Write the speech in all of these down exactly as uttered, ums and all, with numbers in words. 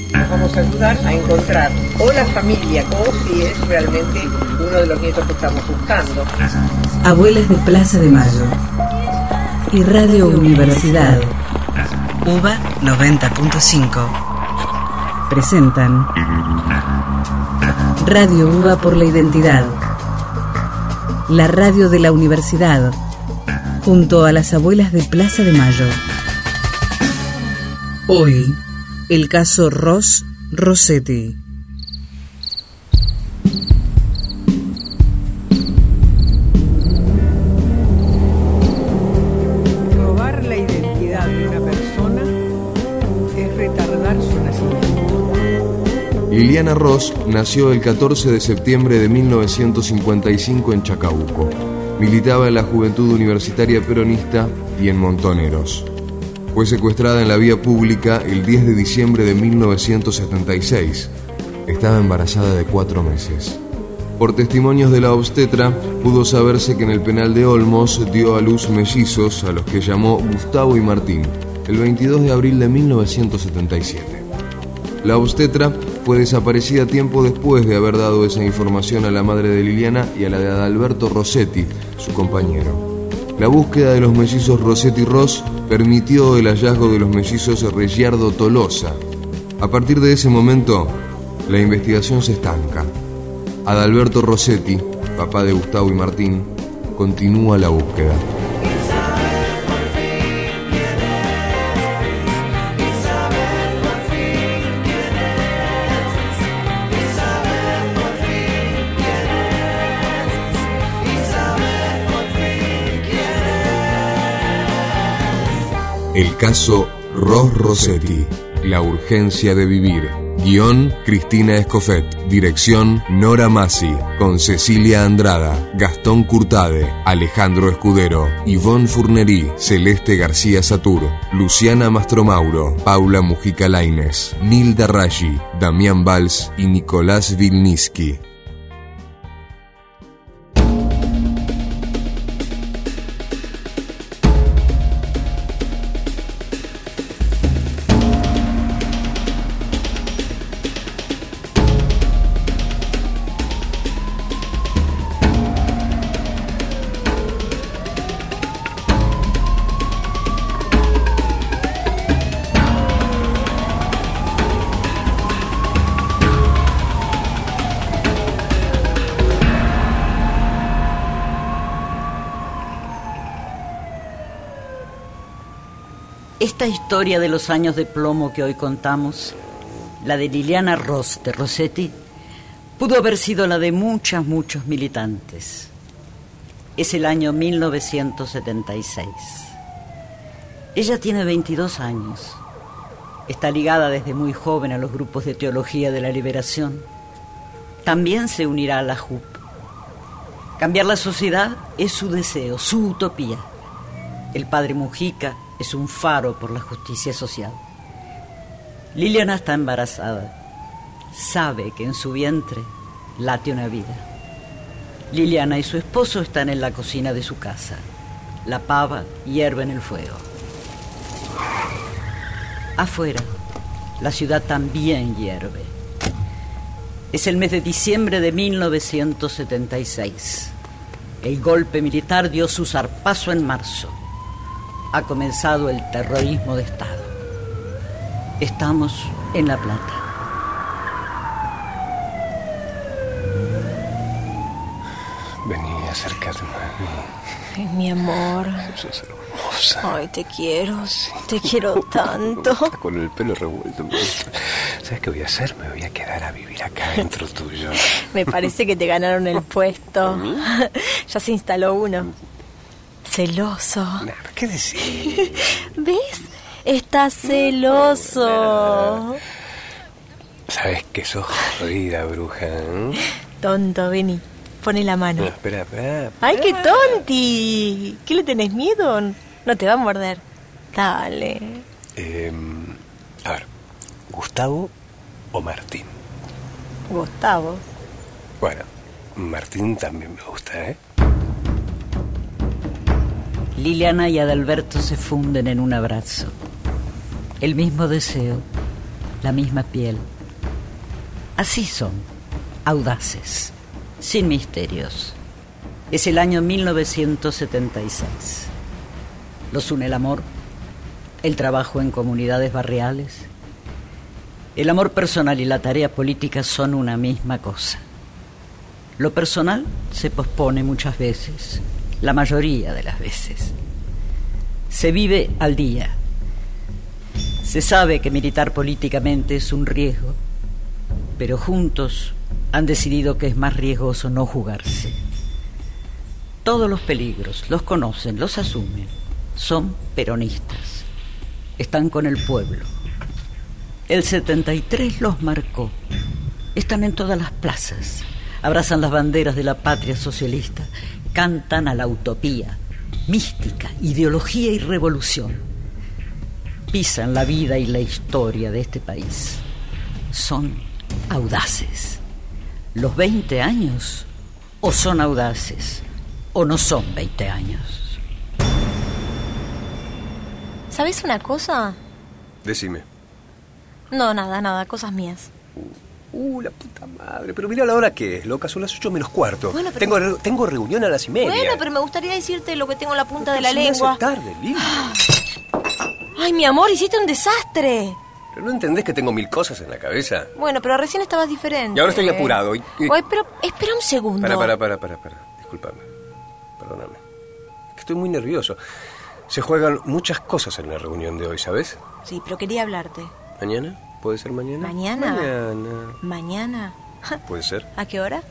Nos vamos a ayudar a encontrar o la familia o si es realmente uno de los nietos que estamos buscando. Abuelas de Plaza de Mayo y Radio Universidad UBA noventa punto cinco presentan Radio UBA por la Identidad, la radio de la universidad, junto a las abuelas de Plaza de Mayo. Hoy, el caso Ros Rossetti. Robar la identidad de una persona es retardar su nacimiento. Liliana Ros nació el catorce de septiembre de mil novecientos cincuenta y cinco en Chacabuco. Militaba en la Juventud Universitaria Peronista y en Montoneros. Fue secuestrada en la vía pública el diez de diciembre de mil novecientos setenta y seis. Estaba embarazada de cuatro meses. Por testimonios de la obstetra, pudo saberse que en el penal de Olmos dio a luz mellizos a los que llamó Gustavo y Martín, el veintidós de abril de mil novecientos setenta y siete. La obstetra fue desaparecida tiempo después de haber dado esa información a la madre de Liliana y a la de Adalberto Rossetti, su compañero. La búsqueda de los mellizos Rossetti Ros permitió el hallazgo de los mellizos Reggiardo Tolosa. A partir de ese momento, la investigación se estanca. Adalberto Rossetti, papá de Gustavo y Martín, continúa la búsqueda. El caso Ros Rossetti, la urgencia de vivir. Guión, Cristina Escofet. Dirección, Nora Massi. Con Cecilia Andrada, Gastón Curtade, Alejandro Escudero, Ivonne Furnerí, Celeste García Satur, Luciana Mastromauro, Paula Mujica Lainez, Nilda Raji, Damián Valls y Nicolás Vilniski. Esta historia de los años de plomo que hoy contamos, la de Liliana Ros de Rossetti, pudo haber sido la de muchas, muchos militantes. Es el año mil novecientos setenta y seis. Ella tiene veintidós años. Está ligada desde muy joven a los grupos de teología de la liberación. También se unirá a la J U P. Cambiar la sociedad es su deseo, su utopía. El padre Mujica es un faro por la justicia social. Liliana está embarazada. Sabe que en su vientre late una vida. Liliana y su esposo están en la cocina de su casa. La pava hierve en el fuego. Afuera, la ciudad también hierve. Es el mes de diciembre de mil novecientos setenta y seis. El golpe militar dio su zarpazo en marzo. Ha comenzado el terrorismo de Estado. Estamos en La Plata. Vení, acércate más. Ay, mi amor. Sos hermosa. Ay, te quiero. Sí. Te quiero tanto. Con el pelo revuelto. ¿Sabes qué voy a hacer? Me voy a quedar a vivir acá dentro tuyo. Me parece que te ganaron el puesto. Ya se instaló uno. Celoso. Nah, ¿qué decís? ¿Ves? Estás celoso. Sabes que sos jodida, bruja, ¿eh? Tonto, vení. Pone la mano. No, espera, espera, espera. ¡Ay, qué tonti! ¿Qué le tenés miedo? No te va a morder. Dale. Eh, a ver, ¿Gustavo o Martín? Gustavo. Bueno, Martín también me gusta, ¿eh? Liliana y Adalberto se funden en un abrazo. El mismo deseo, la misma piel. Así son, audaces, sin misterios. Es el año mil novecientos setenta y seis. Los une el amor, el trabajo en comunidades barriales. El amor personal y la tarea política son una misma cosa. Lo personal se pospone muchas veces, la mayoría de las veces. Se vive al día. Se sabe que militar políticamente es un riesgo, pero juntos han decidido que es más riesgoso no jugarse. Todos los peligros los conocen, los asumen. Son peronistas. Están con el pueblo. El setenta y tres los marcó. Están en todas las plazas. Abrazan las banderas de la patria socialista. Cantan a la utopía, mística, ideología y revolución. Pisan la vida y la historia de este país. Son audaces. Los veinte años o son audaces o no son veinte años. ¿Sabes una cosa? Decime. No, nada, nada, cosas mías. Uh, la puta madre. Pero mira la hora que es, loca. Son las ocho menos cuarto. Bueno, pero... tengo, re- tengo reunión a las y media. Bueno, pero me gustaría decirte lo que tengo en la punta de la Se me hace lengua. tarde, Lili. Ay, mi amor, hiciste un desastre. ¿Pero no entendés que tengo mil cosas en la cabeza? Bueno, pero recién estabas diferente. Y ahora estoy apurado. Y, y... Oye, pero espera un segundo. Para, para, para, para, para. Discúlpame. Perdóname. Es que estoy muy nervioso. Se juegan muchas cosas en la reunión de hoy, ¿sabes? Sí, pero quería hablarte. ¿Mañana? ¿Puede ser mañana? ¿Mañana? Mañana. ¿Mañana? ¿Puede ser? ¿A qué hora?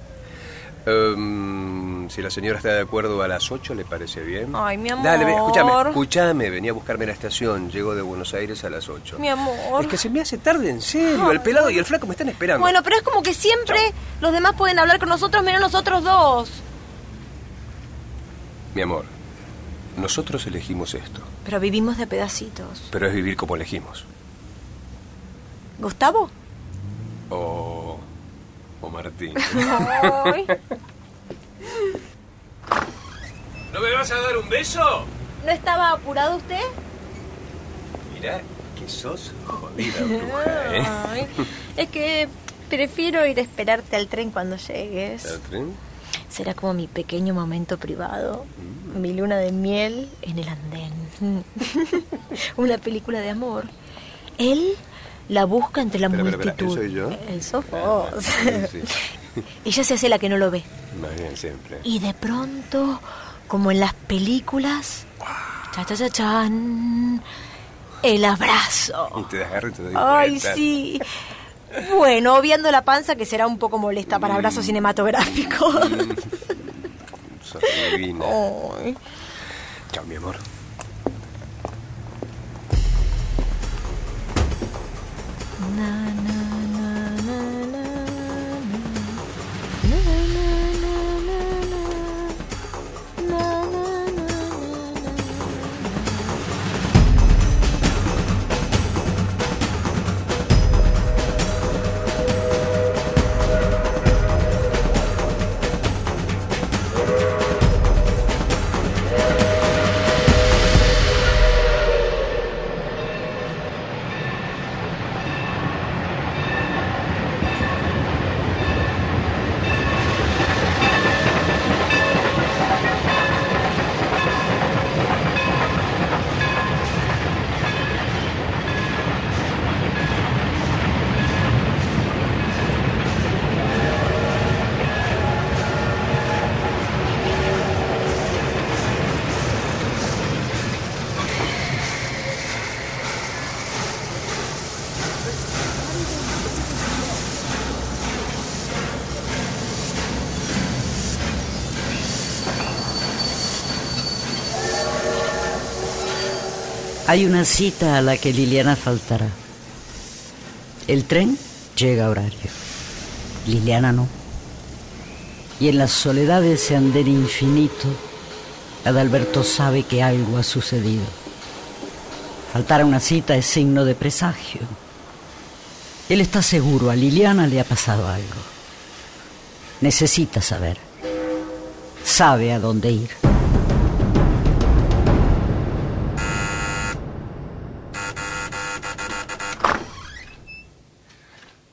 Um, si la señora está de acuerdo a las ocho, ¿le parece bien? Ay, mi amor. Dale, ve, escúchame, escúchame. Vení a buscarme a la estación. Llego de Buenos Aires a las ocho. Mi amor. Es que se me hace tarde, en serio. El pelado y el flaco me están esperando. Bueno, pero es como que siempre Chao. Los demás pueden hablar con nosotros menos nosotros dos. Mi amor, nosotros elegimos esto. Pero vivimos de pedacitos. Pero es vivir como elegimos. ¿Gustavo? O... o Martín. Ay. ¿No me vas a dar un beso? ¿No estaba apurado usted? Mirá que sos jodida, bruja, ¿eh? Ay, es que prefiero ir a esperarte al tren cuando llegues. ¿Al tren? Será como mi pequeño momento privado, mm. mi luna de miel en el andén. Una película de amor. Él la busca entre la espera, multitud. Espera, espera. ¿Él soy yo? Él sos vos. Ah, sí, sí. Ella se hace la que no lo ve. Más bien, siempre. Y de pronto, como en las películas, cha cha cha chan, el abrazo. Y te agarro y te doy Ay, vuelta. sí. Bueno, obviando la panza, que será un poco molesta para abrazos cinematográficos. Mm. Sos divina. Ay. Chao, mi amor. Na, na, na, na, na, na, na, na, na, na. Hay una cita a la que Liliana faltará. El tren llega a horario. Liliana no. Y en la soledad de ese andén infinito, Adalberto sabe que algo ha sucedido. Faltar a una cita es signo de presagio. Él está seguro, a Liliana le ha pasado algo. Necesita saber. Sabe a dónde ir.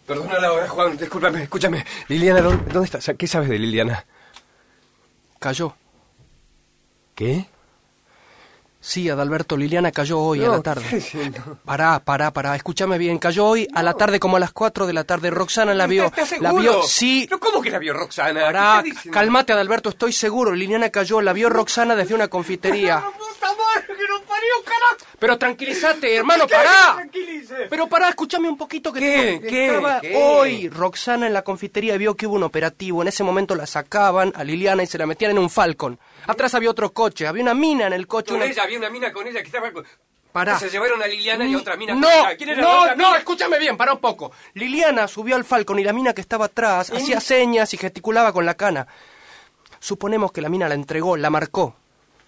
Perdona la hora, Juan, discúlpame, escúchame. Liliana, ¿dónde, dónde estás? ¿Qué sabes de Liliana? Cayó. ¿Qué? Sí, Adalberto, Liliana cayó hoy no, a la tarde. ¿qué diciendo? Pará, pará, pará, escúchame bien. Cayó hoy no. a la tarde, como a las cuatro de la tarde. Roxana la vio. ¿Estás seguro? La vio, sí. ¿Pero cómo que la vio Roxana? Pará, calmate, Adalberto, estoy seguro. Liliana cayó, la vio Roxana desde una confitería. ¡Puta madre, que no parió, carajo! Pero tranquilízate, hermano, pará. Tranquilice. Pero pará, escúchame un poquito que ¿Qué? te... ¿Qué? Estaba ¿Qué? hoy Roxana en la confitería vio que hubo un operativo. En ese momento la sacaban a Liliana y se la metían en un Falcon. Atrás había otro coche, había una mina en el coche. Con una... ella, había una mina con ella que estaba... Pará. Se llevaron a Liliana y a otra mina no, con ella. ¿Quién era no, la otra no, mina? escúchame bien, pará un poco. Liliana subió al Falcon y la mina que estaba atrás ¿Eh? hacía señas y gesticulaba con la cana. Suponemos que la mina la entregó, la marcó.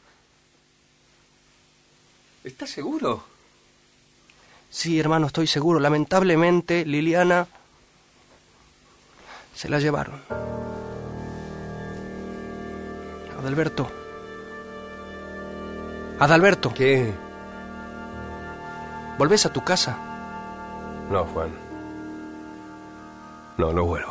¿Estás seguro? Sí, hermano, estoy seguro. Lamentablemente, Liliana se la llevaron. Adalberto. Adalberto. ¿Qué? ¿Volvés a tu casa? No, Juan. No, no vuelvo.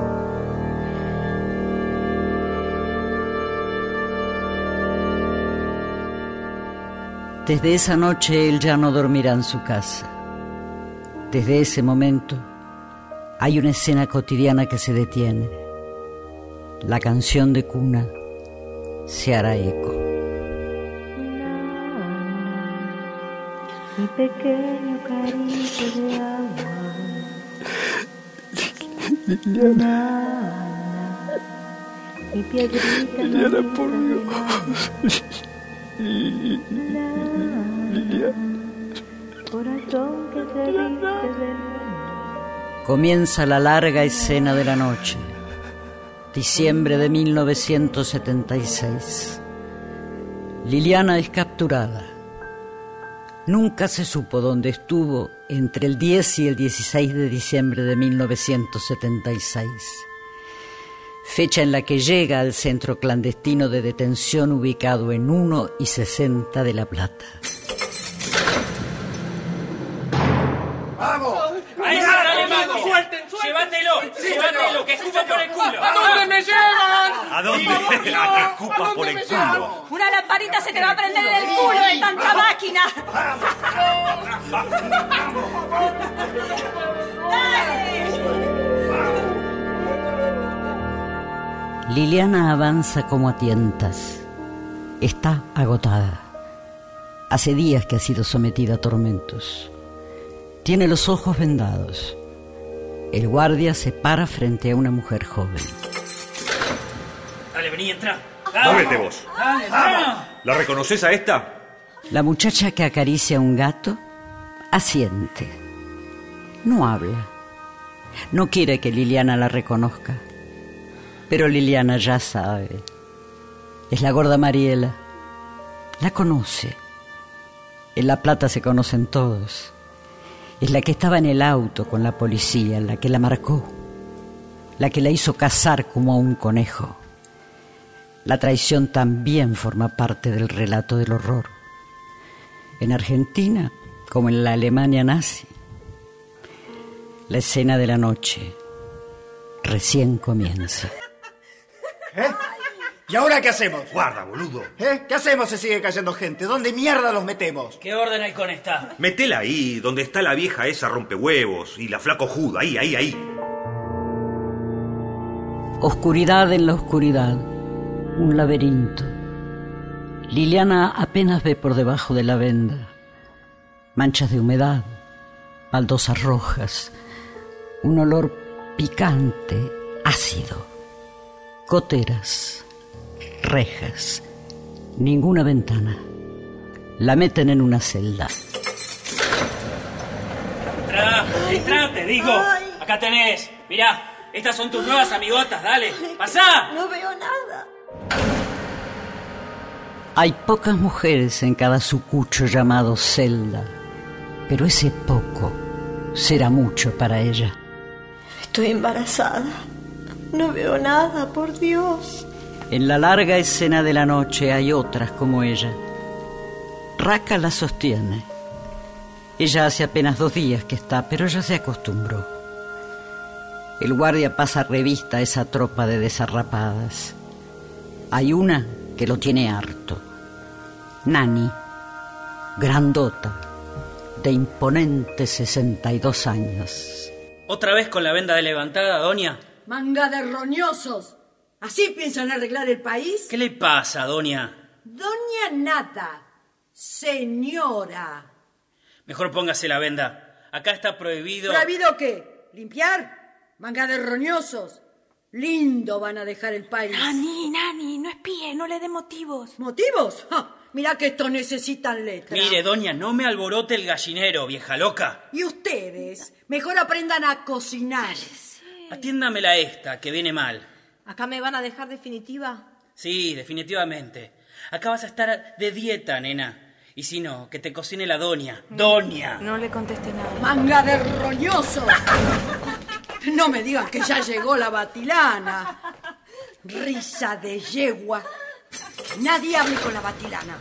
Desde esa noche él ya no dormirá en su casa. Desde ese momento hay una escena cotidiana que se detiene. La canción de cuna se hará eco. Mi pequeño carito de agua. Liliana. Mi piedrita. Liliana, por Dios. Corazón que te viste de Comienza la larga escena de la noche. Diciembre de mil novecientos setenta y seis. Liliana es capturada. Nunca se supo dónde estuvo entre el diez y el dieciséis de diciembre de mil novecientos setenta y seis. Fecha en la que llega al centro clandestino de detención ubicado en uno y sesenta de La Plata. ¡Vamos! ¡Ahí está, dale, mago! ¡Suelten, suelten! ¡Llévatelo! Sí, ¡llévatelo! ¡Que escupa por el culo! ¿A dónde me llevan? ¿A dónde? ¡A que escupa por el culo! Una lamparita se te va a prender en el culo de tanta máquina. Liliana avanza como a tientas. Está agotada. Hace días que ha sido sometida a tormentos. Tiene los ojos vendados. El guardia se para frente a una mujer joven. Dale, vení, entra. Móvete vos. Dale, entra. ¿La reconoces a esta? La muchacha que acaricia a un gato asiente. No habla. No quiere que Liliana la reconozca. Pero Liliana ya sabe. Es la gorda Mariela. La conoce. En La Plata se conocen todos. Es la que estaba en el auto con la policía, la que la marcó, la que la hizo cazar como a un conejo. La traición también forma parte del relato del horror. En Argentina, como en la Alemania nazi, la escena de la noche recién comienza. ¿Eh? ¿Y ahora qué hacemos? Guarda, boludo. ¿Eh? ¿Qué hacemos si sigue cayendo gente? ¿Dónde mierda los metemos? ¿Qué orden hay con esta? Metela ahí, donde está la vieja esa rompehuevos y la flaco juda. Ahí, ahí, ahí. Oscuridad en la oscuridad. Un laberinto. Liliana apenas ve por debajo de la venda. Manchas de humedad, baldosas rojas, un olor picante, ácido. Goteras, rejas, ninguna ventana. La meten en una celda. Entra, entra, te digo. Acá tenés. Mirá, estas son tus nuevas amigotas, dale. ¡Pasá! No veo nada. Hay pocas mujeres en cada sucucho llamado celda, pero ese poco será mucho para ella. Estoy embarazada. No veo nada, por Dios. En la larga escena de la noche hay otras como ella. Raca la sostiene. Ella hace apenas dos días que está, pero ya se acostumbró. El guardia pasa revista a esa tropa de desarrapadas. Hay una que lo tiene harto. Nani, grandota, de imponentes sesenta y dos años. ¿Otra vez con la venda levantada, doña? Manga de roñosos. ¿Así piensan arreglar el país? ¿Qué le pasa, doña? Doña Nata, señora. Mejor póngase la venda. Acá está prohibido... ¿Prohibido qué? ¿Limpiar? Manga de roñosos. Lindo van a dejar el país. Nani, Nani, no espíe, no le dé motivos. ¿Motivos? ¡Ja! Mirá que estos necesitan letra. Mire, doña, no me alborote el gallinero, vieja loca. Y ustedes, mejor aprendan a cocinar. Atiéndamela esta, que viene mal. ¿Acá me van a dejar definitiva? Sí, definitivamente. Acá vas a estar de dieta, nena. Y si no, que te cocine la doña. ¡Doña! No le contesté nada. ¡Manga de roñosos! No me digan que ya llegó la batilana. Risa de yegua. Nadie hable con la batilana.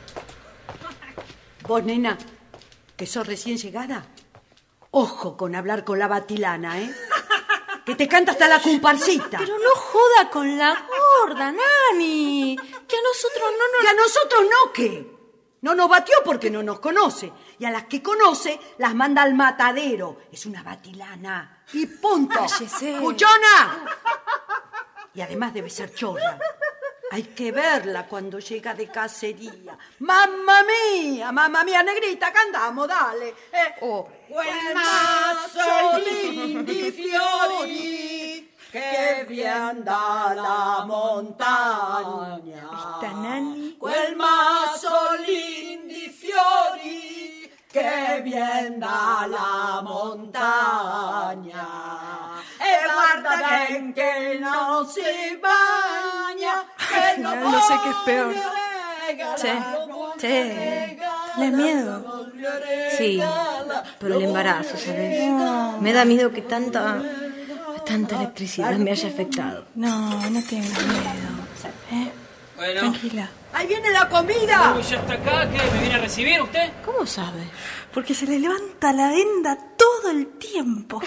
Vos, nena, que sos recién llegada, ojo con hablar con la batilana, ¿eh? Que te canta hasta la comparsita. Pero no joda con la gorda, Nani. Que a nosotros no nos... ¿Que a nosotros no qué? No nos batió porque no nos conoce. Y a las que conoce las manda al matadero. Es una batilana. Y punto. Cállese. ¡Cuchona! Y además debe ser chorra. Hay que verla cuando llega de cacería. ¡Mamma mía! ¡Mamma mía, negrita! ¡Cantamos, dale! Eh. Oh. Quel mazzolin di fiori che vien dalla montagna. Esta Nani. Quel mazzolin di fiori che vien dalla montagna. E guarda bien que no se baña, que no, no, no sé qué es peor. Che, che, ¿le da miedo? Sí, por el embarazo, ¿sabes? No. Me da miedo que tanta, tanta electricidad me haya afectado. No, no tengas miedo. ¿Eh? Bueno. Tranquila. ¡Ahí viene la comida! Uy, ¿ya está acá? ¿Qué? ¿Me viene a recibir usted? ¿Cómo sabe? Porque se le levanta la venda todo el tiempo.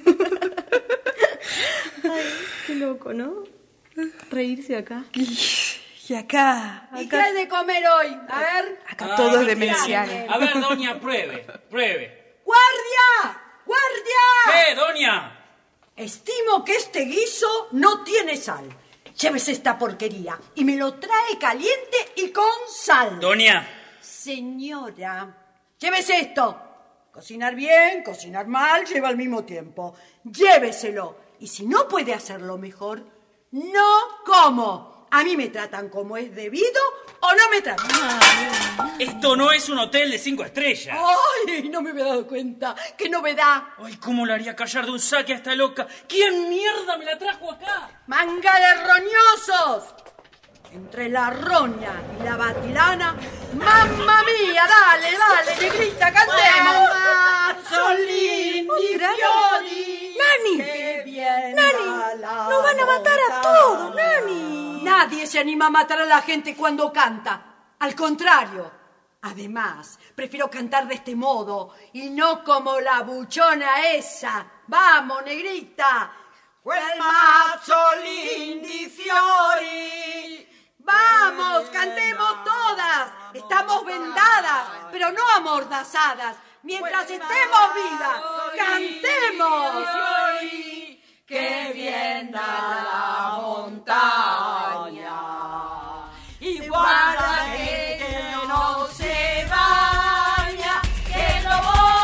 Ay, qué loco, ¿no? Reírse acá. Y acá, acá... ¿Y qué hay de comer hoy? A ver. Acá Ah, todo es no demencial. tiene. A ver, doña, pruebe, pruebe. ¡Guardia! ¡Guardia! ¿Qué, doña? Estimo que este guiso no tiene sal. Llévese esta porquería y me lo trae caliente y con sal. Doña. Señora, llévese esto. Cocinar bien, cocinar mal, lleva al mismo tiempo. Lléveselo. Y si no puede hacerlo mejor, no como. A mí me tratan como es debido o no me tratan. Esto no es un hotel de cinco estrellas. ¡Ay! No me había dado cuenta. ¡Qué novedad! Ay, ¿cómo la haría callar de un saque a esta loca? ¿Quién mierda me la trajo acá? ¡Manga de roñosos! Entre la roña y la batilana, ¡mamma mía! ¡Dale, dale, negrita, cantemos! ¡Mazzolin di fiori! ¡Nani! ¡Nani! ¡Nos van a matar a todos, Nani! Nadie se anima a matar a la gente cuando canta. Al contrario. Además, prefiero cantar de este modo y no como la buchona esa. ¡Vamos, negrita! ¡Quel mazzolin di fiori! ¡Vamos, cantemos todas! Estamos vendadas, pero no amordazadas. Mientras estemos vivas, cantemos. ¡Que bien da la montaña! Y guarda que, que no se baña, que no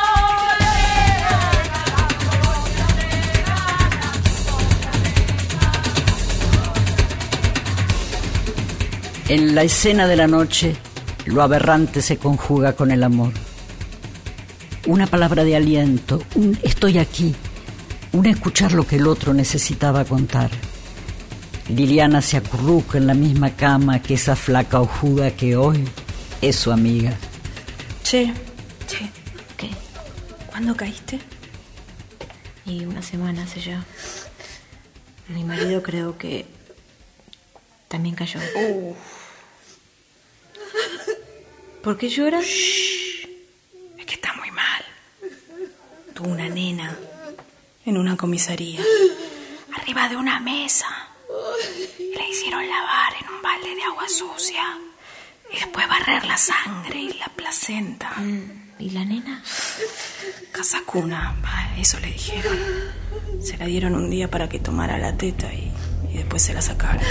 En la escena de la noche, lo aberrante se conjuga con el amor. Una palabra de aliento, un estoy aquí, un escuchar lo que el otro necesitaba contar. Liliana se acurruca en la misma cama que esa flaca ojuda que hoy es su amiga. Che, che, ¿qué? ¿Cuándo caíste? Y una semana hace ya. Mi marido creo que también cayó. Uh. ¿Por qué lloras? Shh. Es que está muy mal. Tuvo una nena en una comisaría. arriba de una mesa. Le hicieron lavar en un balde de agua sucia. Y después barrer la sangre y la placenta. ¿Y la nena? Casacuna, eso le dijeron. Se la dieron un día para que tomara la teta y, y después se la sacaron.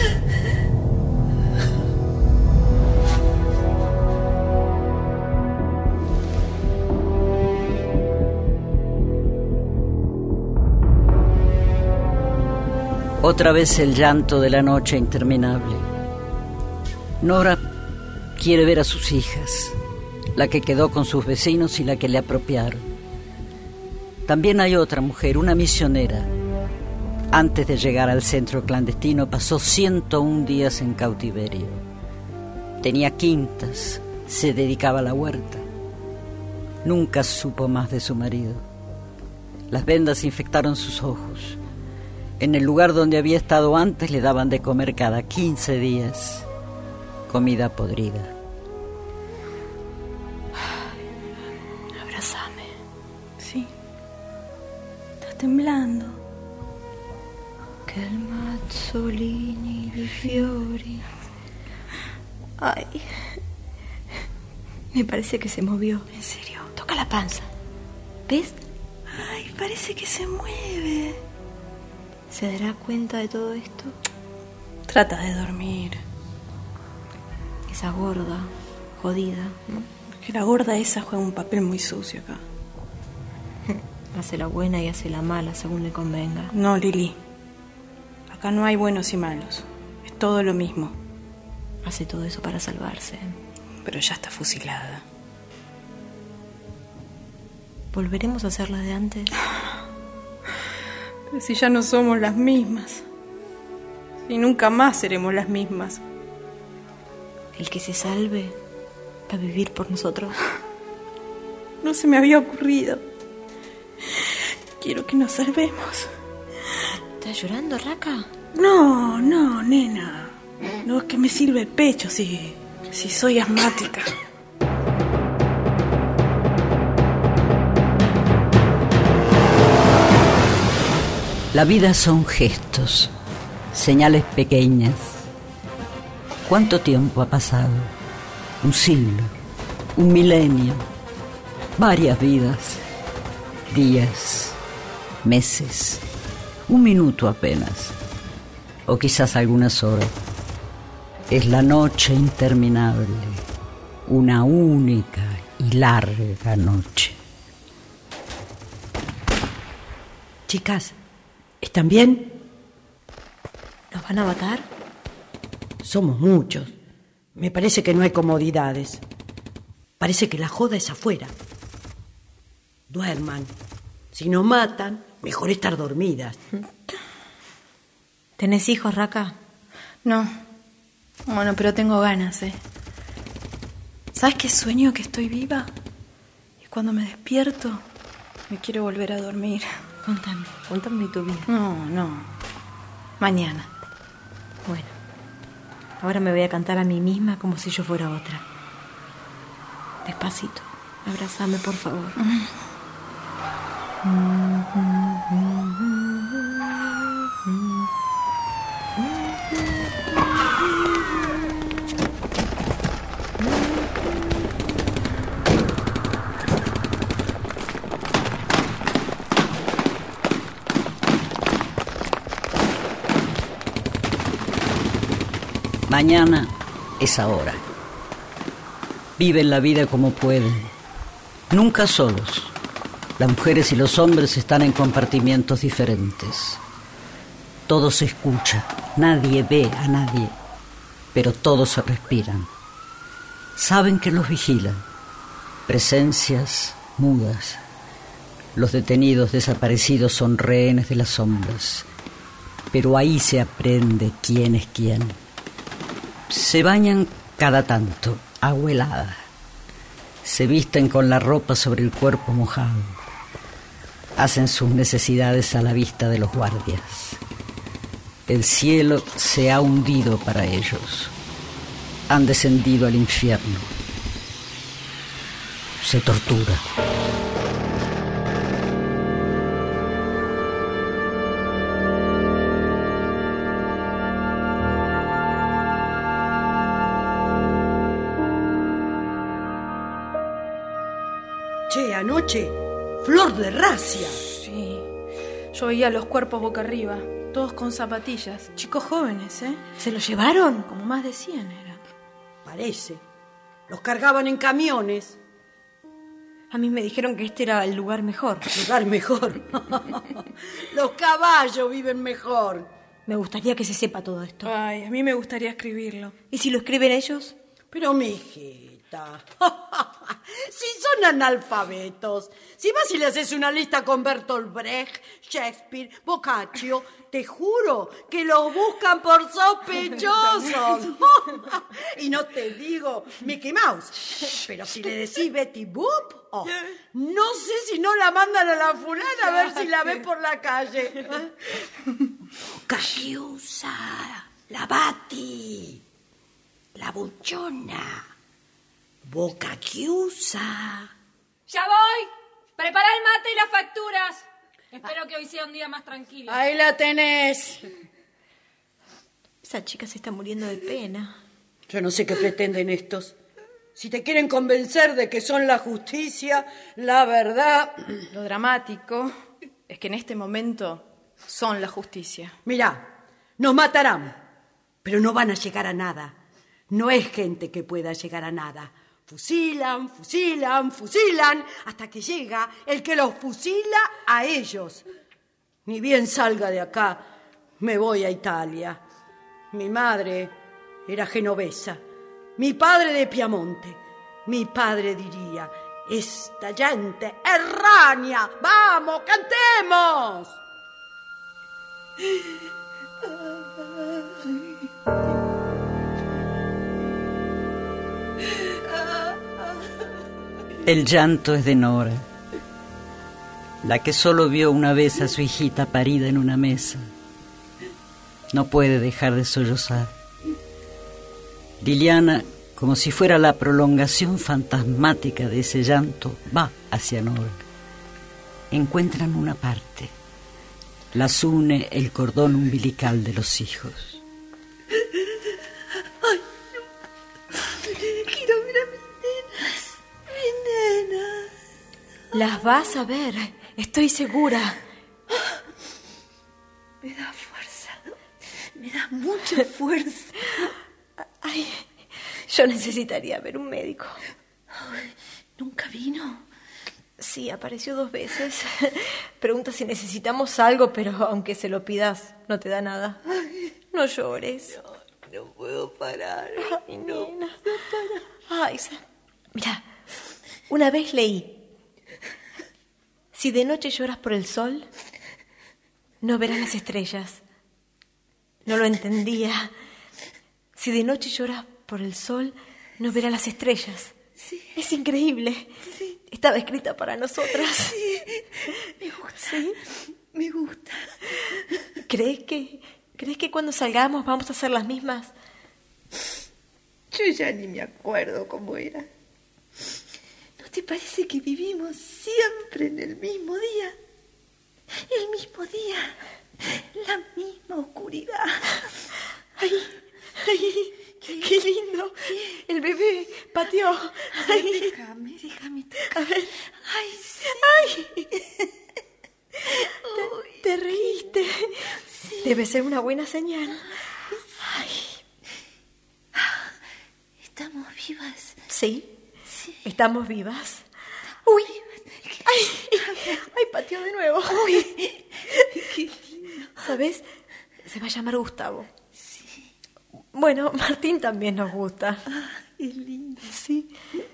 Otra vez el llanto de la noche interminable. Nora quiere ver a sus hijas, la que quedó con sus vecinos y la que le apropiaron. También hay otra mujer, una misionera. Antes de llegar al centro clandestino pasó ciento un días en cautiverio. Tenía quintas, se dedicaba a la huerta. Nunca supo más de su marido. Las vendas infectaron sus ojos. En el lugar donde había estado antes le daban de comer cada quince días comida podrida. Abrázame. Sí. Estás temblando. Que el mazzolini di fiori. Ay. Me parece que se movió. ¿En serio? Toca la panza. ¿Ves? Ay, parece que se mueve. ¿Se dará cuenta de todo esto? Trata de dormir. Esa gorda, jodida, ¿no? Porque la gorda esa juega un papel muy sucio acá. Hace la buena y hace la mala según le convenga. No, Lili. Acá no hay buenos y malos. Es todo lo mismo. Hace todo eso para salvarse. Pero ya está fusilada. ¿Volveremos a hacer la de antes? Pero si ya no somos las mismas. Si nunca más seremos las mismas. El que se salve va a vivir por nosotros. No se me había ocurrido. Quiero que nos salvemos. ¿Estás llorando, Raca? No, no, nena. No, es que me sirve el pecho si, si soy asmática. La vida son gestos, señales pequeñas. ¿Cuánto tiempo ha pasado? Un siglo, un milenio, varias vidas, días, meses, un minuto apenas, o quizás algunas horas. Es la noche interminable, una única y larga noche. Chicas, ¿están bien? ¿Nos van a matar? Somos muchos. Me parece que no hay comodidades. Parece que la joda es afuera. Duerman. Si nos matan, mejor estar dormidas. ¿Tenés hijos, Raca? No. Bueno, pero tengo ganas, ¿eh? ¿Sabes qué sueño que estoy viva? Y cuando me despierto, me quiero volver a dormir. Contame, contame tu vida. No, no. Mañana. Bueno, ahora me voy a cantar a mí misma como si yo fuera otra. Despacito, abrázame, por favor. Mañana es ahora. Viven la vida como pueden. Nunca solos. Las mujeres y los hombres están en compartimientos diferentes. Todo se escucha. Nadie ve a nadie. Pero todos se respiran. Saben que los vigilan. Presencias mudas. Los detenidos desaparecidos son rehenes de las sombras. Pero ahí se aprende quién es quién. Se bañan cada tanto, agua helada. Se visten con la ropa sobre el cuerpo mojado. Hacen sus necesidades a la vista de los guardias. El cielo se ha hundido para ellos. Han descendido al infierno. Se tortura. anoche, flor de racia. Sí, yo veía los cuerpos boca arriba, todos con zapatillas, chicos jóvenes, ¿eh? ¿Se los llevaron? Como más de cien eran. Parece. Los cargaban en camiones. A mí me dijeron que este era el lugar mejor. ¿Lugar mejor? Los caballos viven mejor. Me gustaría que se sepa todo esto. Ay, a mí me gustaría escribirlo. ¿Y si lo escriben ellos? Pero, mijita, si son analfabetos, si vas y le haces una lista con Bertolt Brecht, Shakespeare, Boccaccio, te juro que los buscan por sospechosos. Y no te digo Mickey Mouse, pero si le decís Betty Boop, oh, no sé si no la mandan a la fulana a ver si la ven por la calle. Boccacciusa, la Bati, la buchona, Boccacciusa. ¡Ya voy! Prepara el mate y las facturas. Espero que hoy sea un día más tranquilo. Ahí la tenés. Esa chica se está muriendo de pena. Yo no sé qué pretenden estos. Si te quieren convencer de que son la justicia, la verdad... Lo dramático es que en este momento son la justicia. Mirá, nos matarán, pero no van a llegar a nada. No es gente que pueda llegar a nada. Fusilan, fusilan, fusilan, hasta que llega el que los fusila a ellos. Ni bien salga de acá, me voy a Italia. Mi madre era genovesa, mi padre de Piamonte. Mi padre diría, esta gente erránea, ¡vamos, cantemos! El llanto es de Nora, la que solo vio una vez a su hijita parida en una mesa. No puede dejar de sollozar. Liliana, como si fuera la prolongación fantasmática de ese llanto, va hacia Nora. Encuentran una parte. Las une el cordón umbilical de los hijos. Ay, no. Quiero ver a mis nenas. Mis nenas. Las vas a ver, estoy segura. Me da fuerza. Me da mucha fuerza. Ay, yo necesitaría ver un médico. Ay, ¿nunca vino? Sí, apareció dos veces. Pregunta si necesitamos algo, pero aunque se lo pidas, no te da nada. No llores. No, no puedo parar. Ay, no nena. puedo parar. Ay, mira, una vez leí: si de noche lloras por el sol, no verás las estrellas. No lo entendía. Si de noche lloras por el sol, no verás las estrellas. Sí. Es increíble. Sí. Estaba escrita para nosotras. Sí. Me gusta. ¿Sí? Me gusta. ¿Crees que, ¿Crees que cuando salgamos vamos a hacer las mismas? Yo ya ni me acuerdo cómo era. ¿No te parece que vivimos siempre en el mismo día? El mismo día. La misma oscuridad. Ay, ay, qué, qué lindo. El bebé pateó. Ay, déjame, déjame. A ver. Ay, sí. Ay. Te, te reíste. Sí. Debe ser una buena señal. Ay. ¿Estamos vivas? Sí. Sí. Estamos vivas. Uy. Ay, ay, pateó de nuevo. Uy. Qué lindo. ¿Sabes? Se va a llamar Gustavo. Sí. Bueno, Martín también nos gusta. Ah, es lindo. Sí.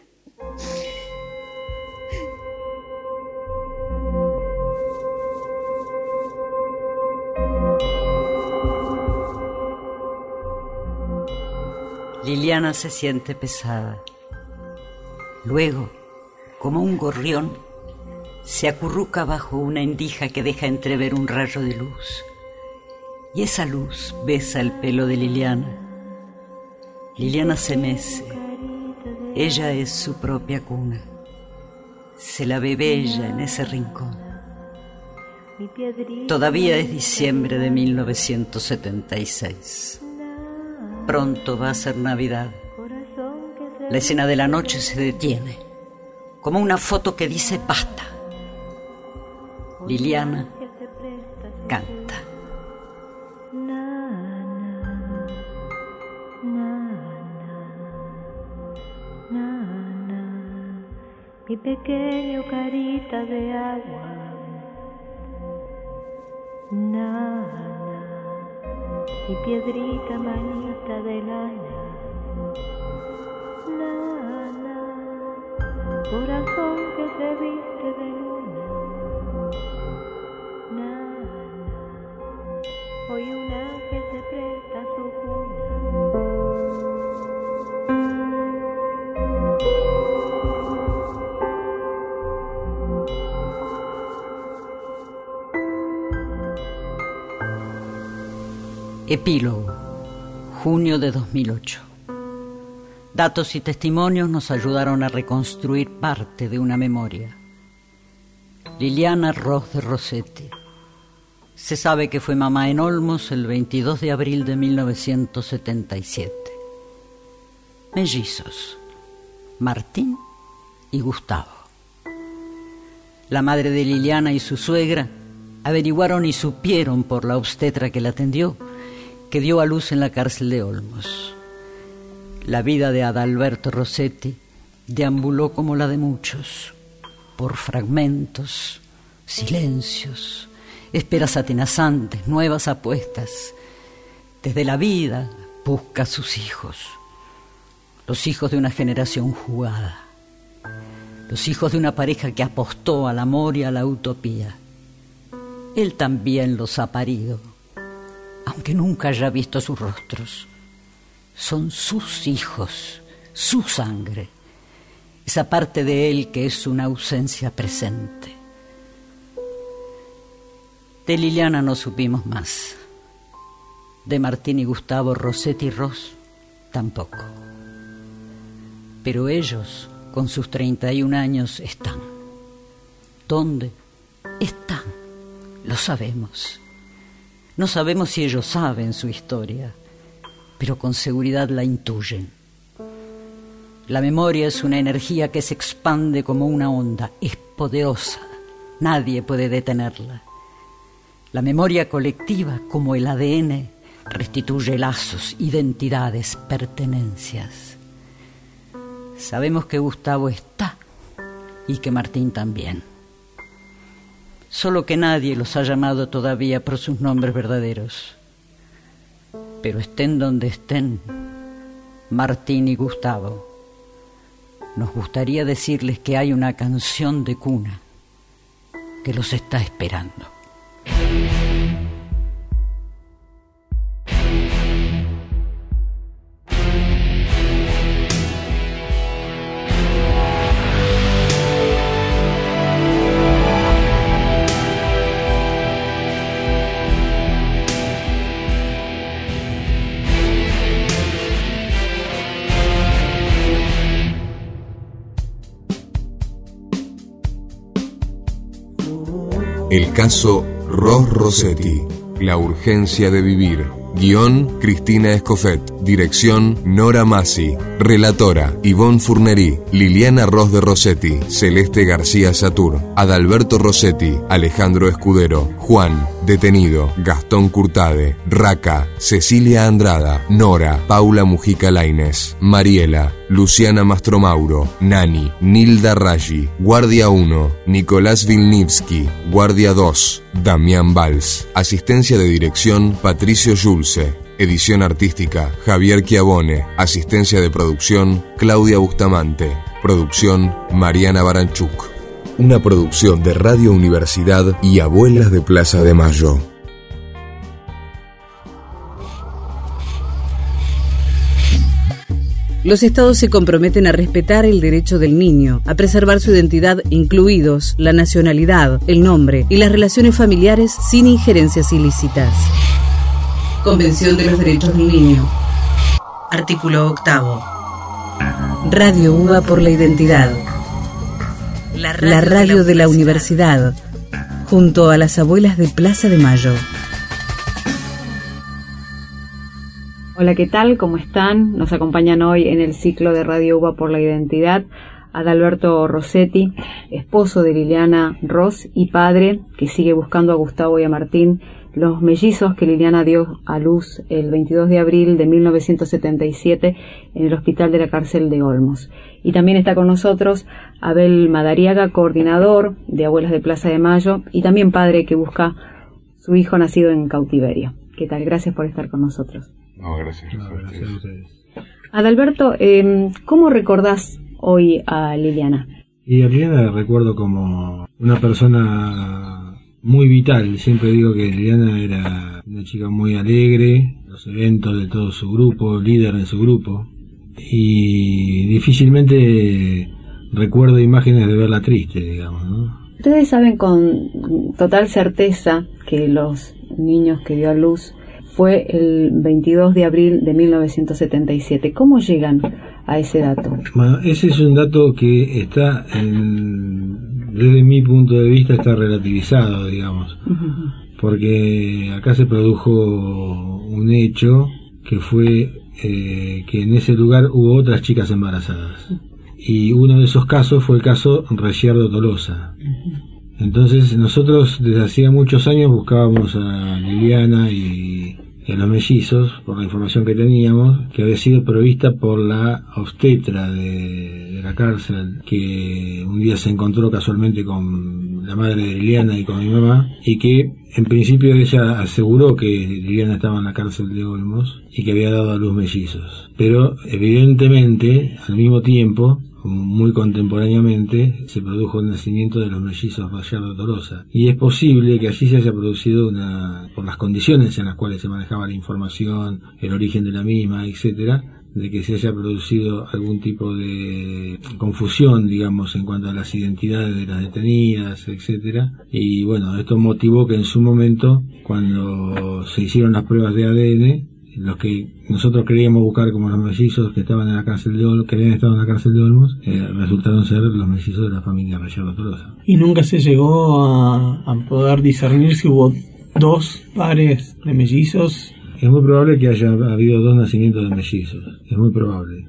Liliana se siente pesada. Luego, como un gorrión, se acurruca bajo una endija que deja entrever un rayo de luz. Y esa luz besa el pelo de Liliana. Liliana se mece. Ella es su propia cuna. Se la ve bella en ese rincón. Todavía es diciembre de mil novecientos setenta y seis. Pronto va a ser Navidad. La escena de la noche se detiene. como una foto que dice basta. Liliana canta. Mi pequeño carita de agua, nana, mi piedrita manita de lana, nana, corazón que se viste de luna, nana, hoy un ángel se presta a su cuna. Epílogo, junio de dos mil ocho. Datos y testimonios nos ayudaron a reconstruir parte de una memoria. Liliana Ros de Rossetti. Se sabe que fue mamá en Olmos el veintidós de abril de mil novecientos setenta y siete. Mellizos, Martín y Gustavo. La madre de Liliana y su suegra averiguaron y supieron por la obstetra que la atendió que dio a luz en la cárcel de Olmos. La vida de Adalberto Rossetti deambuló como la de muchos, por fragmentos, silencios, esperas atenazantes, nuevas apuestas. Desde la vida busca a sus hijos, los hijos de una generación jugada, los hijos de una pareja que apostó al amor y a la utopía. Él también los ha parido, aunque nunca haya visto sus rostros. Son sus hijos, su sangre, esa parte de él que es una ausencia presente. De Liliana no supimos más. De Martín y Gustavo Rossetti Ros tampoco. Pero ellos, con sus treinta y un años, están. ¿Dónde? Están. Lo sabemos. No sabemos si ellos saben su historia, pero con seguridad la intuyen. La memoria es una energía que se expande como una onda, es poderosa, nadie puede detenerla. La memoria colectiva, como el A D N, restituye lazos, identidades, pertenencias. Sabemos que Gustavo está y que Martín también. Solo que nadie los ha llamado todavía por sus nombres verdaderos. Pero estén donde estén, Martín y Gustavo, nos gustaría decirles que hay una canción de cuna que los está esperando. El caso Ros Rossetti, la urgencia de vivir. Guión, Cristina Escofet. Dirección, Nora Masi. Relatora, Ivonne Fournery. Liliana Ros de Rossetti. Celeste García Satur. Adalberto Rossetti. Alejandro Escudero. Juan, detenido. Gastón Curtade. Raca, Cecilia Andrada. Nora, Paula Mujica Lainez. Mariela, Luciana Mastromauro. Nani, Nilda Raggi. Guardia uno, Nicolás Vilnivsky. Guardia dos, Damián Valls. Asistencia de dirección, Patricio Julce. Edición artística, Javier Chiavone. Asistencia de producción, Claudia Bustamante. Producción, Mariana Baranchuk. Una producción de Radio Universidad y Abuelas de Plaza de Mayo. Los estados se comprometen a respetar el derecho del niño, a preservar su identidad, incluidos la nacionalidad, el nombre y las relaciones familiares sin injerencias ilícitas. Convención de los Derechos del Niño. Artículo octavo. Radio U B A por la identidad. La radio, la radio de la universidad, junto a las abuelas de Plaza de Mayo. Hola, ¿qué tal? ¿Cómo están? Nos acompañan hoy en el ciclo de Radio U B A por la identidad Adalberto Rossetti, esposo de Liliana Ross y padre que sigue buscando a Gustavo y a Martín, los mellizos que Liliana dio a luz el veintidós de abril de mil novecientos setenta y siete en el hospital de la cárcel de Olmos. Y también está con nosotros Abel Madariaga, coordinador de Abuelas de Plaza de Mayo y también padre que busca su hijo nacido en cautiverio. ¿Qué tal? Gracias por estar con nosotros. No, gracias. No, gracias a ustedes. Adalberto, eh, ¿cómo recordás hoy a Liliana? Y a Liliana la recuerdo como una persona muy vital. Siempre digo que Liliana era una chica muy alegre, los eventos de todo su grupo, líder de su grupo, y difícilmente recuerdo imágenes de verla triste, digamos, ¿no? Ustedes saben con total certeza que los niños que dio a luz fue el veintidós de abril de mil novecientos setenta y siete. ¿Cómo llegan a ese dato? Bueno, ese es un dato que está, en, desde mi punto de vista, está relativizado, digamos. Uh-huh. Porque acá se produjo un hecho que fue eh, que en ese lugar hubo otras chicas embarazadas. Uh-huh. Y uno de esos casos fue el caso Reyardo Tolosa. Uh-huh. Entonces nosotros desde hacía muchos años buscábamos a Liliana y, y a los mellizos por la información que teníamos, que había sido provista por la obstetra de, de la cárcel, que un día se encontró casualmente con la madre de Liliana y con mi mamá, y que en principio ella aseguró que Liliana estaba en la cárcel de Olmos y que había dado a luz mellizos. Pero evidentemente, al mismo tiempo, muy contemporáneamente, se produjo el nacimiento de los mellizos Reyardo Tolosa, y es posible que allí se haya producido una, por las condiciones en las cuales se manejaba la información, el origen de la misma, etcétera, de que se haya producido algún tipo de confusión, digamos, en cuanto a las identidades de las detenidas, etcétera. Y bueno, esto motivó que en su momento, cuando se hicieron las pruebas de A D N, los que nosotros queríamos buscar como los mellizos que estaban en la cárcel de Olmos, que habían estado en la cárcel de Olmos, eh, resultaron ser los mellizos de la familia Reyardo Tolosa. ¿Y nunca se llegó a, a poder discernir si hubo dos pares de mellizos? Es muy probable que haya habido dos nacimientos de mellizos, es muy probable,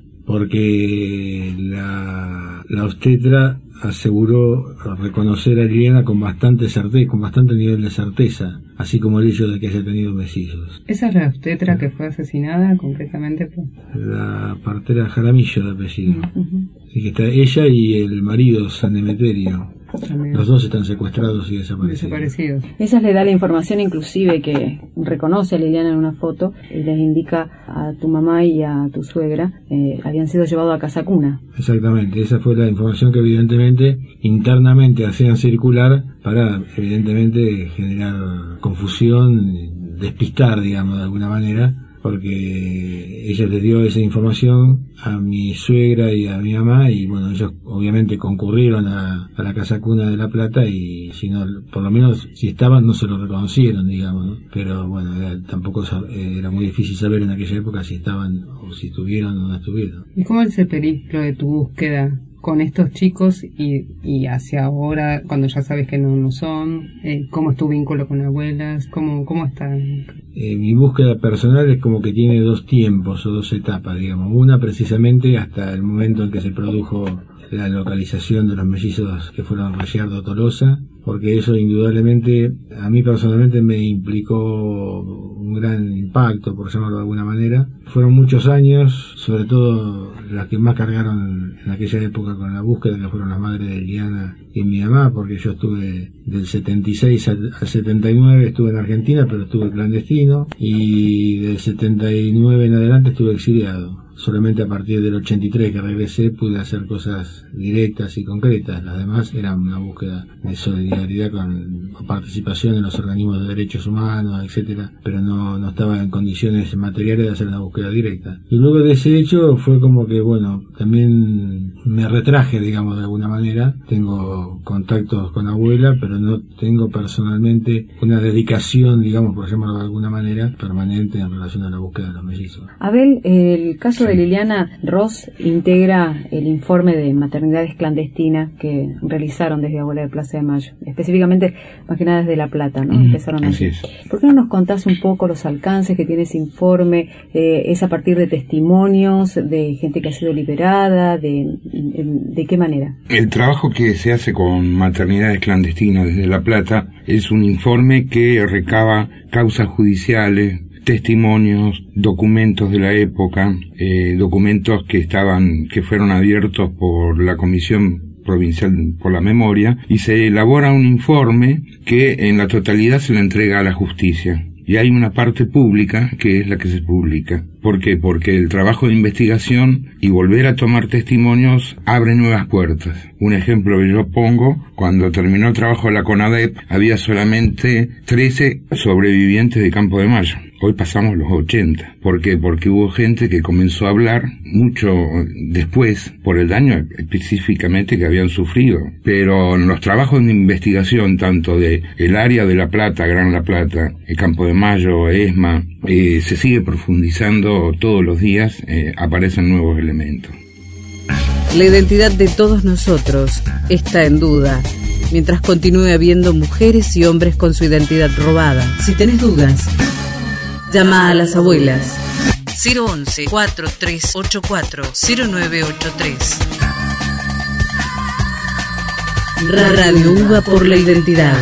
porque la, la obstetra aseguró reconocer a Liliana con bastante certeza, con bastante nivel de certeza, así como el hecho de que haya tenido mellizos. ¿Esa es la obstetra que fue asesinada concretamente? La partera Jaramillo de apellido. Uh-huh. Así que está ella y el marido San Demeterio. También. Los dos están secuestrados y desaparecidos. desaparecidos. Ella le da la información inclusive que reconoce a Liliana en una foto y les indica a tu mamá y a tu suegra eh, habían sido llevados a Casa Cuna. Exactamente, esa fue la información que evidentemente internamente hacían circular para evidentemente generar confusión, despistar, digamos, de alguna manera, porque ella les dio esa información a mi suegra y a mi mamá, y bueno, ellos obviamente concurrieron a, a la Casa Cuna de La Plata, y si no, por lo menos si estaban no se lo reconocieron, digamos, ¿no? Pero bueno, era, tampoco era muy difícil saber en aquella época si estaban o si estuvieron o no estuvieron. ¿Y cómo es el periplo de tu búsqueda con estos chicos y, y hacia ahora, cuando ya sabes que no, no son? Eh, ¿Cómo es tu vínculo con abuelas? ¿Cómo, cómo está? Eh, mi búsqueda personal es como que tiene dos tiempos o dos etapas, digamos. Una precisamente hasta el momento en que se produjo la localización de los mellizos que fueron Reyardo Tolosa, porque eso indudablemente a mí personalmente me implicó un gran impacto, por llamarlo de alguna manera. Fueron muchos años, sobre todo las que más cargaron en aquella época con la búsqueda, que fueron las madres de Liliana y mi mamá, porque yo estuve del setenta y seis al setenta y nueve estuve en Argentina, pero estuve clandestino, y del setenta y nueve en adelante estuve exiliado. Solamente a partir del ochenta y tres que regresé pude hacer cosas directas y concretas. Las demás eran una búsqueda de solidaridad con, con participación en los organismos de derechos humanos, etcétera, pero no, no estaba en condiciones materiales de hacer una búsqueda directa. Y luego de ese hecho fue como que, bueno, también me retraje, digamos, de alguna manera. Tengo contactos con abuela, pero no tengo personalmente una dedicación, digamos, por llamarlo de alguna manera, permanente en relación a la búsqueda de los mellizos. Abel, el caso de Liliana Ross integra el informe de maternidades clandestinas que realizaron desde Abuela de Plaza de Mayo. específicamente, más que nada desde La Plata, ¿no? Mm, Empezaron así así. es. ¿Por qué no nos contás un poco los alcances que tiene ese informe? Eh, ¿Es a partir de testimonios de gente que ha sido liberada? ¿De, de, de qué manera? El trabajo que se hace con maternidades clandestinas desde La Plata es un informe que recaba causas judiciales, testimonios, documentos de la época, eh, documentos que estaban, que fueron abiertos por la Comisión Provincial por la Memoria, y se elabora un informe que en la totalidad se le entrega a la justicia. Y hay una parte pública que es la que se publica. ¿Por qué? Porque el trabajo de investigación y volver a tomar testimonios abre nuevas puertas. Un ejemplo que yo pongo, cuando terminó el trabajo de la CONADEP, había solamente trece sobrevivientes de Campo de Mayo. Hoy pasamos los ochenta. ¿Por qué? Porque hubo gente que comenzó a hablar mucho después por el daño específicamente que habían sufrido. Pero en los trabajos de investigación, tanto de el área de La Plata, Gran La Plata, el Campo de Mayo, ESMA, eh, se sigue profundizando todos los días, eh, aparecen nuevos elementos. La identidad de todos nosotros está en duda, mientras continúe habiendo mujeres y hombres con su identidad robada. Si tenés dudas, llama a las abuelas. cero once, cuatro tres ocho cuatro, cero nueve ocho tres. Radio UBA por la identidad.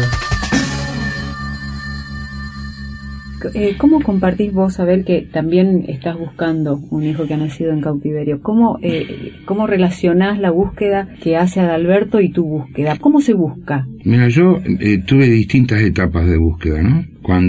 Eh, ¿Cómo compartís vos, Abel, que también estás buscando un hijo que ha nacido en cautiverio? ¿Cómo, eh, cómo relacionás la búsqueda que hace Adalberto y tu búsqueda? ¿Cómo se busca? Mira, yo eh, tuve distintas etapas de búsqueda, ¿no?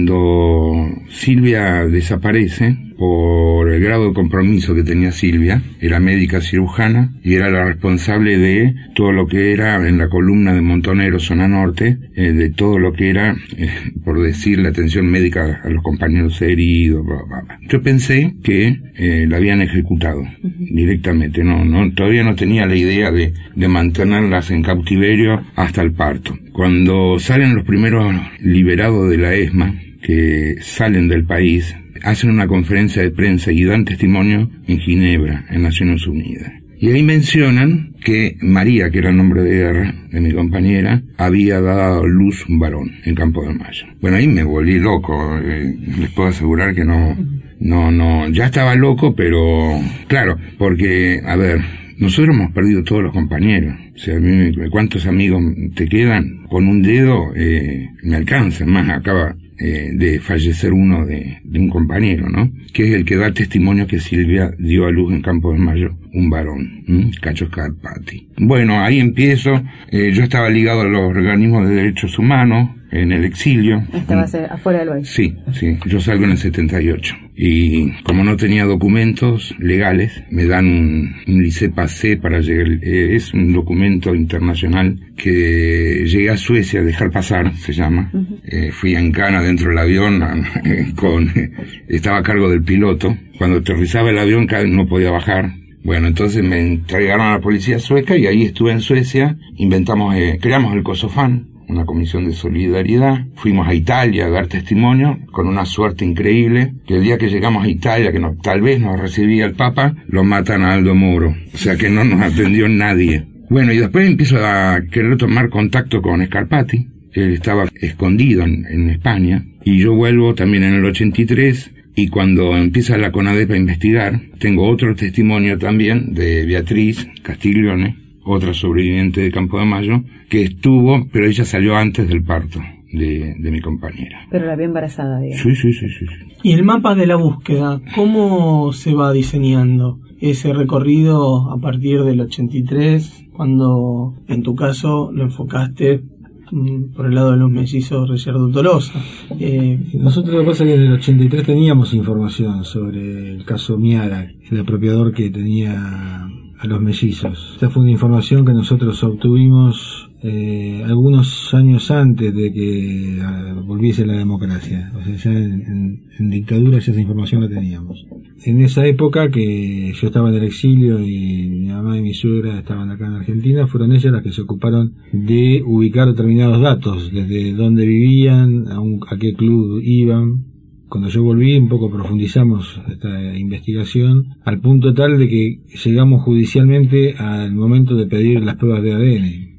Cuando Silvia desaparece, por el grado de compromiso que tenía Silvia, era médica cirujana y era la responsable de todo lo que era en la columna de Montoneros, zona norte, eh, de todo lo que era, eh, por decir, la atención médica a los compañeros heridos, bla, bla, bla. Yo pensé que eh, la habían ejecutado uh-huh. directamente, no, no, todavía no tenía la idea de, de mantenerlas en cautiverio hasta el parto. Cuando salen los primeros liberados de la ESMA, que salen del país, hacen una conferencia de prensa y dan testimonio en Ginebra, en Naciones Unidas. Y ahí mencionan que María, que era el nombre de guerra de mi compañera, había dado a luz un varón en Campo de Mayo. Bueno, ahí me volví loco, eh, les puedo asegurar que no, no, no, ya estaba loco, pero claro, porque, a ver, nosotros hemos perdido todos los compañeros. O sea, a mí, ¿cuántos amigos te quedan? Con un dedo eh, me alcanza, más acaba eh, de fallecer uno de, de un compañero, ¿no? Que es el que da testimonio que Silvia dio a luz en Campo de Mayo un varón, ¿m? Cacho Scarpati. Bueno, ahí empiezo, eh, yo estaba ligado a los organismos de derechos humanos en el exilio. Estabas afuera del país. Sí, sí, yo salgo en el setenta y ocho. Y como no tenía documentos legales, me dan un, un liceo-pase para llegar, eh, es un documento internacional que llegué a Suecia a dejar pasar, se llama. Uh-huh. Eh, fui en cana dentro del avión, eh, con, eh, estaba a cargo del piloto. Cuando aterrizaba el avión no podía bajar. Bueno, entonces me entregaron a la policía sueca y ahí estuve en Suecia, inventamos, eh, creamos el COSOFAN, una comisión de solidaridad, fuimos a Italia a dar testimonio, con una suerte increíble, que el día que llegamos a Italia, que no, tal vez nos recibía el Papa, lo matan a Aldo Moro, o sea que no nos atendió nadie. Bueno, y después empiezo a querer tomar contacto con Scarpati, él estaba escondido en, en España, y yo vuelvo también en el ochenta y tres, y cuando empieza la CONADEP a investigar, tengo otro testimonio también de Beatriz Castiglione, otra sobreviviente de Campo de Mayo, que estuvo, pero ella salió antes del parto de, de mi compañera. Pero la vi embarazada, digamos. Sí, sí, sí, sí. Y el mapa de la búsqueda, ¿cómo se va diseñando ese recorrido a partir del ochenta y tres, cuando en tu caso lo enfocaste por el lado de los mellizos Reyerdo Tolosa? Eh, Nosotros lo que pasa es que en el ochenta y tres teníamos información sobre el caso Miara, el apropiador que tenía a los mellizos. Esta fue una información que nosotros obtuvimos eh, algunos años antes de que uh, volviese la democracia. O sea, ya en, en, en dictadura ya esa información la teníamos. En esa época que yo estaba en el exilio y mi mamá y mi suegra estaban acá en Argentina, fueron ellas las que se ocuparon de ubicar determinados datos, desde dónde vivían, a, un, a qué club iban. Cuando yo volví, un poco profundizamos esta investigación, al punto tal de que llegamos judicialmente al momento de pedir las pruebas de A D N.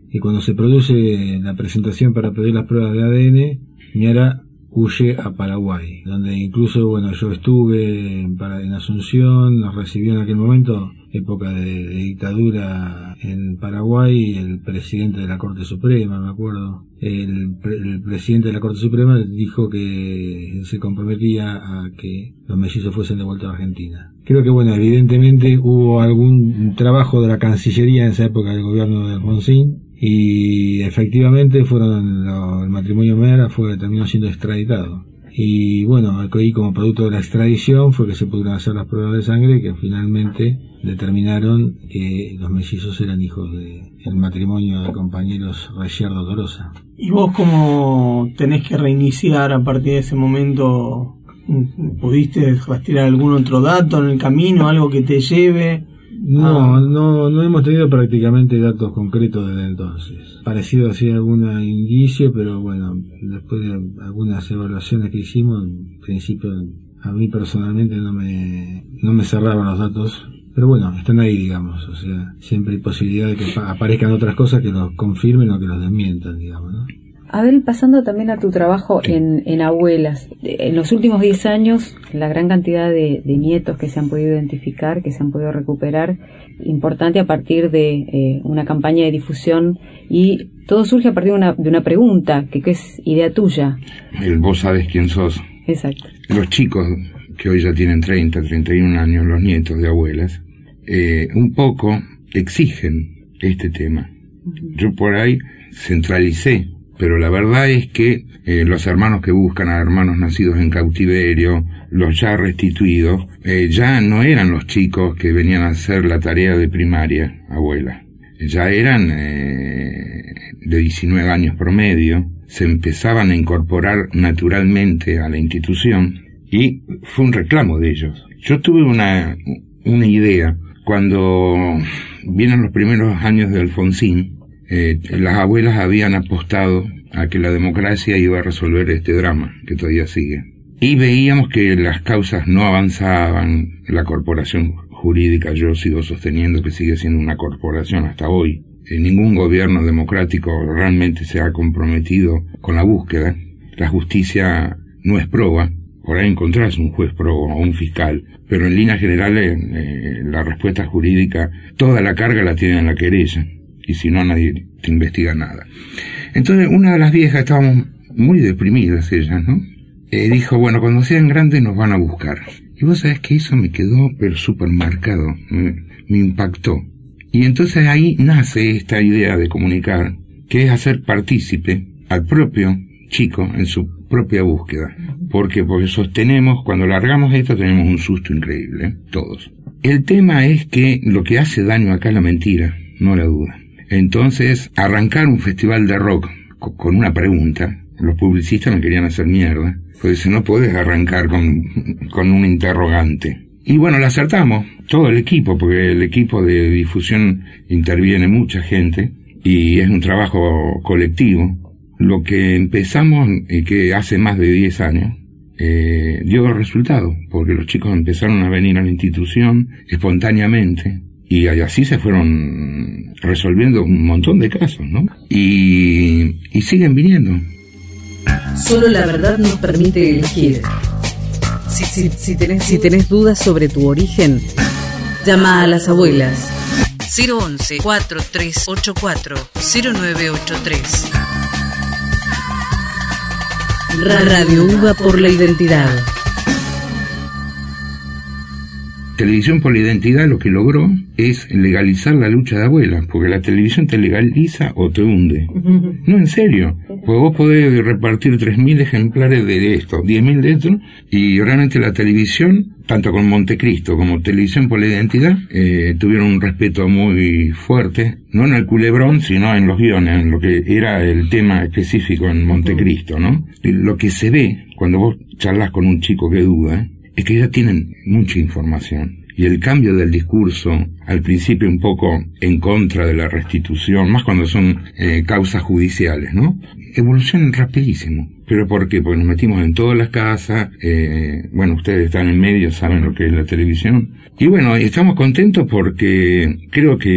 y cuando se produce la presentación para pedir las pruebas de A D N, Miara huye a Paraguay, donde incluso, bueno, yo estuve en, para, en Asunción, nos recibió en aquel momento, época de, de dictadura en Paraguay, el presidente de la Corte Suprema, me acuerdo, el, el presidente de la Corte Suprema dijo que se comprometía a que los mellizos fuesen devueltos a Argentina. Creo que, bueno, evidentemente hubo algún trabajo de la Cancillería en esa época del gobierno de Alfonsín, y efectivamente fueron lo, el matrimonio Miara fue terminó siendo extraditado, y bueno, ahí como producto de la extradición fue que se pudieron hacer las pruebas de sangre que finalmente determinaron que los mellizos eran hijos del matrimonio de compañeros Reyerdo Torosa. ¿Y vos cómo tenés que reiniciar a partir de ese momento? ¿Pudiste rastrear algún otro dato en el camino, algo que te lleve? No, ah. no, no hemos tenido prácticamente datos concretos desde entonces. Parecido así algún indicio, pero bueno, después de algunas evaluaciones que hicimos, en principio a mí personalmente no me, no me cerraron los datos, pero bueno, están ahí, digamos, o sea, siempre hay posibilidad de que aparezcan otras cosas que los confirmen o que los desmientan, digamos, ¿no? Abel, pasando también a tu trabajo en, en abuelas, en los últimos diez años, la gran cantidad de, de nietos que se han podido identificar, que se han podido recuperar, importante a partir de eh, una campaña de difusión, y todo surge a partir de una, de una pregunta, que, que es idea tuya. El vos sabés quién sos. Exacto. Los chicos que hoy ya tienen treinta, treinta y un años, los nietos de abuelas, eh, un poco exigen este tema. Uh-huh. Yo por ahí centralicé, pero la verdad es que eh, los hermanos que buscan a hermanos nacidos en cautiverio, los ya restituidos, eh, ya no eran los chicos que venían a hacer la tarea de primaria, abuela. Ya eran eh, de diecinueve años promedio, se empezaban a incorporar naturalmente a la institución y fue un reclamo de ellos. Yo tuve una, una idea cuando vienen los primeros años de Alfonsín. Eh, las abuelas habían apostado a que la democracia iba a resolver este drama que todavía sigue, y veíamos que las causas no avanzaban. La corporación jurídica, yo sigo sosteniendo que sigue siendo una corporación hasta hoy. Eh, ningún gobierno democrático realmente se ha comprometido con la búsqueda. La justicia no es proba. Por ahí encontrás un juez probo o un fiscal, pero en líneas generales eh, la respuesta jurídica, toda la carga la tiene en la querella, y si no, nadie te investiga nada. Entonces, una de las viejas, estábamos muy deprimidas ellas, ¿no? Eh, dijo, bueno, cuando sean grandes nos van a buscar. Y vos sabés que eso me quedó, pero súper marcado, me, me impactó. Y entonces ahí nace esta idea de comunicar, que es hacer partícipe al propio chico en su propia búsqueda. ¿Por qué? Porque sostenemos, cuando largamos esto tenemos un susto increíble, ¿eh? Todos. El tema es que lo que hace daño acá es la mentira, no la duda. Entonces, arrancar un festival de rock con una pregunta, los publicistas me querían hacer mierda, pues no podés arrancar con, con un interrogante. Y bueno, la acertamos, todo el equipo, porque el equipo de difusión interviene mucha gente, y es un trabajo colectivo. Lo que empezamos, y que hace más de diez años, eh, dio resultado, porque los chicos empezaron a venir a la institución espontáneamente, y así se fueron resolviendo un montón de casos, ¿no? Y, y siguen viniendo. Solo la verdad nos permite elegir. Si, si, si, tenés, si tenés dudas sobre tu origen, llama a las abuelas. cero once, cuatro tres ocho cuatro, cero nueve ocho tres. Radio UBA por la identidad. Televisión por la Identidad lo que logró es legalizar la lucha de abuelas, porque la televisión te legaliza o te hunde. No, en serio, pues vos podés repartir tres mil ejemplares de esto, diez mil de esto, y realmente la televisión, tanto con Montecristo como Televisión por la Identidad, eh, tuvieron un respeto muy fuerte, no en el culebrón, sino en los guiones, en lo que era el tema específico en Montecristo, ¿no? Lo que se ve cuando vos charlas con un chico que duda, es que ya tienen mucha información. Y el cambio del discurso, al principio un poco en contra de la restitución, más cuando son eh, causas judiciales, ¿no? Evolucionan rapidísimo. ¿Pero por qué? Porque nos metimos en todas las casas, eh, bueno, ustedes están en medio, saben lo que es la televisión. Y bueno, estamos contentos porque creo que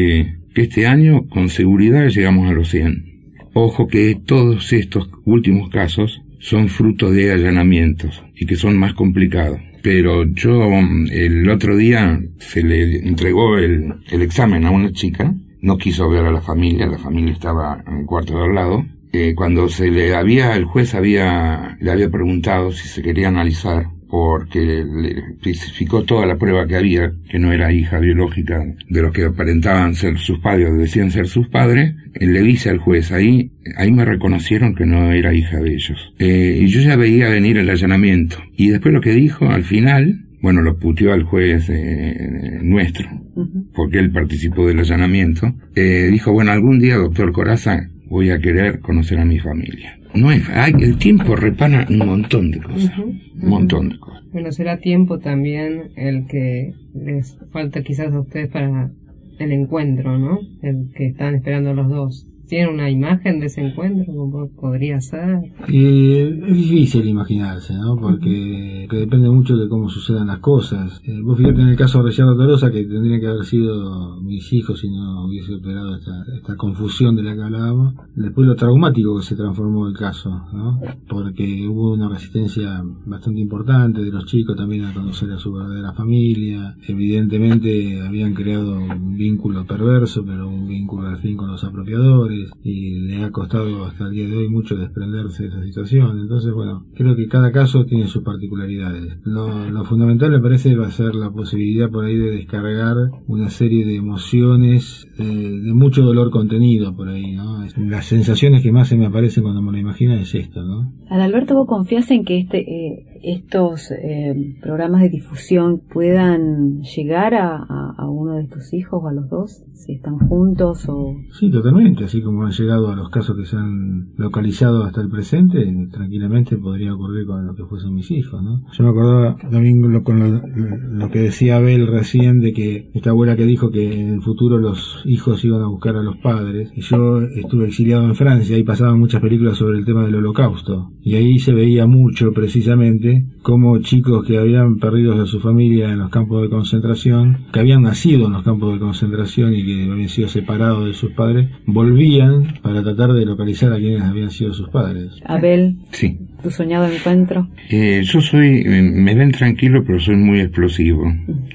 que este año con seguridad llegamos a los cien. Ojo que todos estos últimos casos son fruto de allanamientos y que son más complicados. Pero yo el otro día se le entregó el, el examen a una chica, no quiso ver a la familia, la familia estaba en el cuarto de al lado. Eh, cuando se le había, el juez había, le había preguntado si se quería analizar, porque le especificó toda la prueba que había, que no era hija biológica de los que aparentaban ser sus padres o decían ser sus padres. Le dice al juez, ahí ahí me reconocieron que no era hija de ellos. Eh, y yo ya veía venir el allanamiento. Y después lo que dijo al final, bueno, lo puteó al juez eh, nuestro, porque él participó del allanamiento. Eh, dijo, bueno, algún día, doctor Corazza, voy a querer conocer a mi familia. No es, hay, el tiempo repara un montón de cosas, uh-huh, un montón de cosas. Bueno, será tiempo también el que les falta quizás a ustedes para el encuentro, ¿no? El que están esperando los dos. ¿Tienen una imagen de ese encuentro? ¿Cómo podría ser? Y es difícil imaginarse, ¿no? Porque que depende mucho de cómo sucedan las cosas. Eh, vos fíjate en el caso de Ricciardo Tolosa, que tendría que haber sido mis hijos si no hubiese operado esta, esta confusión de la que hablábamos. Después lo traumático que se transformó el caso, ¿no? Porque hubo una resistencia bastante importante de los chicos también a conocer a su verdadera familia. Evidentemente habían creado un vínculo perverso, pero un vínculo al fin con los apropiadores. Y le ha costado hasta el día de hoy mucho desprenderse de esa situación. Entonces, bueno, creo que cada caso tiene sus particularidades. Lo, lo fundamental me parece va a ser la posibilidad por ahí de descargar una serie de emociones, eh, de mucho dolor contenido por ahí, ¿no? Las sensaciones que más se me aparecen cuando me lo imagino es esto, ¿no? Adalberto, ¿vos confías en que este eh, estos eh, programas de difusión puedan llegar a, a, a uno de tus hijos o a los dos, si están juntos o...? Sí, totalmente, así como han llegado a los casos que se han localizado hasta el presente, tranquilamente podría ocurrir con lo que fuesen mis hijos, ¿no? Yo me acordaba también lo, con lo, lo que decía Abel recién, de que esta abuela que dijo que en el futuro los hijos iban a buscar a los padres, y yo estuve exiliado en Francia y pasaban muchas películas sobre el tema del Holocausto, y ahí se veía mucho precisamente como chicos que habían perdido a su familia en los campos de concentración, que habían nacido en los campos de concentración y que habían sido separados de sus padres, volvían para tratar de localizar a quienes habían sido sus padres. Abel, sí. ¿Tu soñado encuentro? Eh, yo soy, me ven tranquilo, pero soy muy explosivo.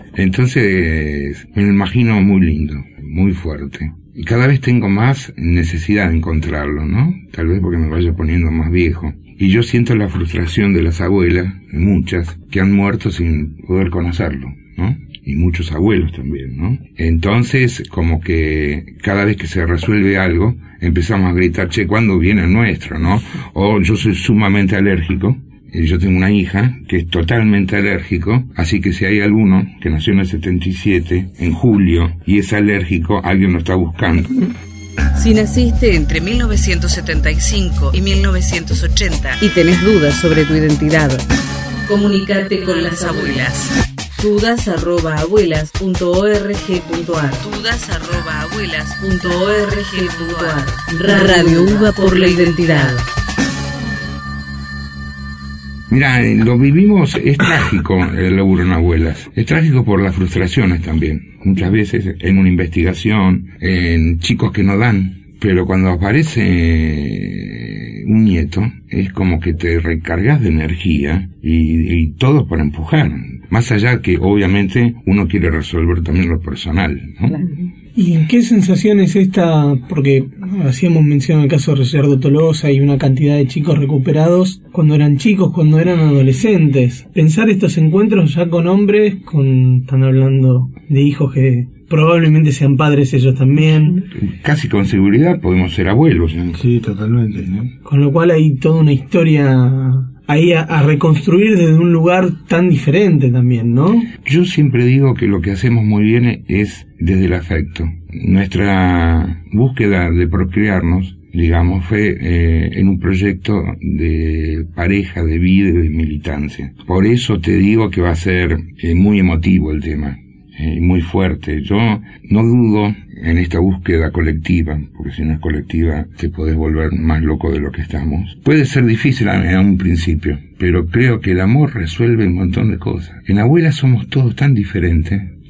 Entonces, me lo imagino muy lindo, muy fuerte. Y cada vez tengo más necesidad de encontrarlo, ¿no? Tal vez porque me vaya poniendo más viejo. Y yo siento la frustración de las abuelas, muchas, que han muerto sin poder conocerlo, ¿no? Y muchos abuelos también, ¿no? Entonces, como que cada vez que se resuelve algo, empezamos a gritar, che, ¿cuándo viene el nuestro, no? O yo soy sumamente alérgico, y yo tengo una hija que es totalmente alérgico, así que si hay alguno que nació en el setenta y siete, en julio, y es alérgico, alguien lo está buscando. Si naciste entre mil novecientos setenta y cinco y mil novecientos ochenta y tenés dudas sobre tu identidad, comunícate con las abuelas. dudas arroba abuelas punto org punto ar dudas arroba abuelas punto org punto ar Radio UBA por la identidad. Mira, lo vivimos, es trágico el laburo en abuelas, es trágico por las frustraciones también, muchas veces en una investigación, en chicos que no dan, pero cuando aparece un nieto, es como que te recargas de energía y, y todo para empujar, más allá que obviamente uno quiere resolver también lo personal, ¿no? Claro. ¿Y qué sensación es esta? Porque hacíamos mención al caso de Ricciardo Tolosa y una cantidad de chicos recuperados cuando eran chicos, cuando eran adolescentes. Pensar estos encuentros ya con hombres, con están hablando de hijos que probablemente sean padres ellos también. Casi con seguridad podemos ser abuelos, ¿no? Sí, totalmente, ¿no? Con lo cual hay toda una historia ahí a, a reconstruir desde un lugar tan diferente también, ¿no? Yo siempre digo que lo que hacemos muy bien es desde el afecto. Nuestra búsqueda de procrearnos, digamos, fue eh, en un proyecto de pareja, de vida y de militancia. Por eso te digo que va a ser eh, muy emotivo el tema. Eh, muy fuerte. Yo no dudo en esta búsqueda colectiva, porque si no es colectiva te podés volver más loco de lo que estamos. Puede ser difícil en un principio, pero creo que el amor resuelve un montón de cosas. En abuelas somos todos tan diferentes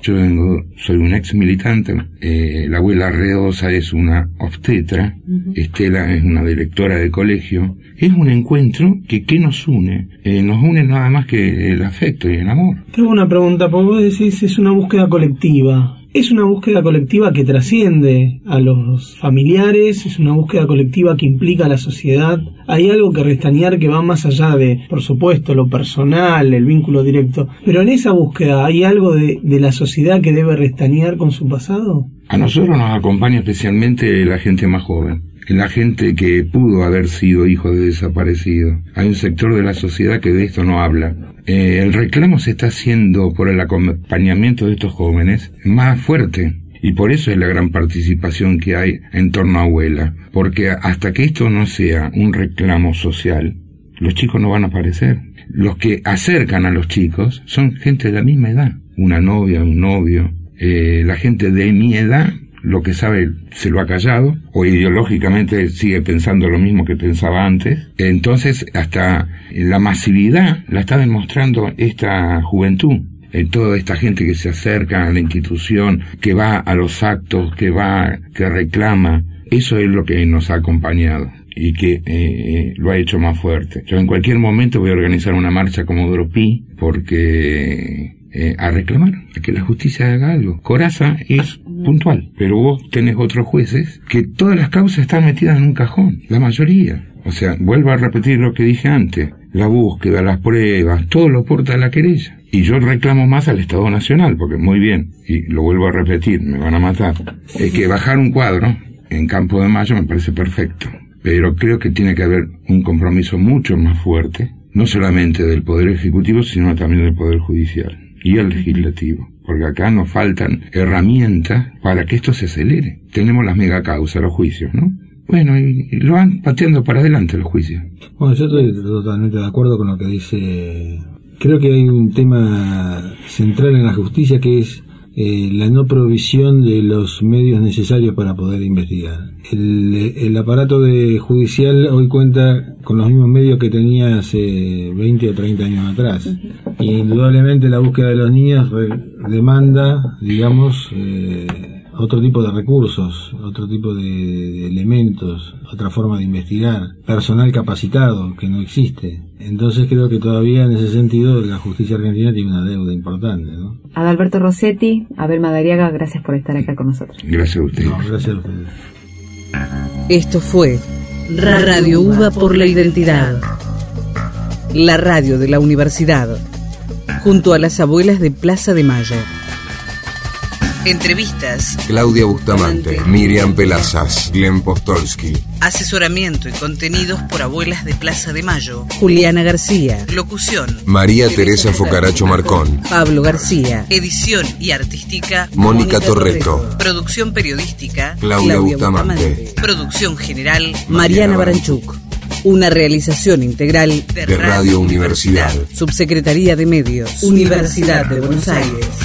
Yo vengo, soy un ex militante, eh, la abuela Reosa es una obstetra, uh-huh. Estela es una directora de colegio. Es un encuentro que, ¿qué nos une? Eh, nos une nada más que el afecto y el amor. Tengo una pregunta, porque vos decís es una búsqueda colectiva. Es una búsqueda colectiva que trasciende a los familiares, es una búsqueda colectiva que implica a la sociedad. Hay algo que Restañar que va más allá de, por supuesto, lo personal, el vínculo directo. Pero en esa búsqueda, ¿hay algo de, de la sociedad que debe Restañar con su pasado? A nosotros nos acompaña especialmente la gente más joven. La gente que pudo haber sido hijo de desaparecido. Hay un sector de la sociedad que de esto no habla. Eh, el reclamo se está haciendo por el acompañamiento de estos jóvenes más fuerte. Y por eso es la gran participación que hay en torno a abuela. Porque hasta que esto no sea un reclamo social, los chicos no van a aparecer. Los que acercan a los chicos son gente de la misma edad. Una novia, un novio. Eh, la gente de mi edad, lo que sabe se lo ha callado, o ideológicamente sigue pensando lo mismo que pensaba antes. Entonces, hasta la masividad la está demostrando esta juventud. Eh, toda esta gente que se acerca a la institución, que va a los actos, que va, que reclama, eso es lo que nos ha acompañado y que eh, lo ha hecho más fuerte. Yo en cualquier momento voy a organizar una marcha como Dropí, porque Eh, a reclamar, a que la justicia haga algo. Corazza es puntual, pero vos tenés otros jueces que todas las causas están metidas en un cajón, la mayoría. O sea, vuelvo a repetir lo que dije antes, la búsqueda, las pruebas, todo lo porta a la querella. Y yo reclamo más al Estado Nacional, porque muy bien, y lo vuelvo a repetir, me van a matar, es que bajar un cuadro en Campo de Mayo me parece perfecto, pero creo que tiene que haber un compromiso mucho más fuerte, no solamente del Poder Ejecutivo, sino también del Poder Judicial y el legislativo, porque acá nos faltan herramientas para que esto se acelere. Tenemos las megacausas, los juicios, ¿no? Bueno, y, y lo van pateando para adelante los juicios. Bueno, yo estoy totalmente de acuerdo con lo que dice. Creo que hay un tema central en la justicia que es eh, la no provisión de los medios necesarios para poder investigar. El, el aparato de judicial hoy cuenta con los mismos medios que tenía hace veinte o treinta años atrás. Uh-huh. Y indudablemente la búsqueda de los niños demanda, digamos, eh, otro tipo de recursos, otro tipo de, de elementos, otra forma de investigar, personal capacitado que no existe. Entonces creo que todavía en ese sentido la justicia argentina tiene una deuda importante, ¿no? Adalberto Rossetti, Abel Madariaga, gracias por estar acá con nosotros. Gracias a ustedes. No, gracias a ustedes. Esto fue Radio UBA por la Identidad, la radio de la universidad, junto a las abuelas de Plaza de Mayo. Entrevistas. Claudia Bustamante, Miriam Pelazas, Glenn Postolsky. Asesoramiento y contenidos por abuelas de Plaza de Mayo. Juliana García. Locución. María Teresa Focaracho Marcón. Pablo García. Edición y artística. Mónica Torreto. Producción periodística. Claudia, Claudia Bustamante. Bustamante. Producción general. Mariana Baranchuk. Una realización integral de, de Radio, Radio Universidad. Subsecretaría de Medios. Universidad de Buenos Aires.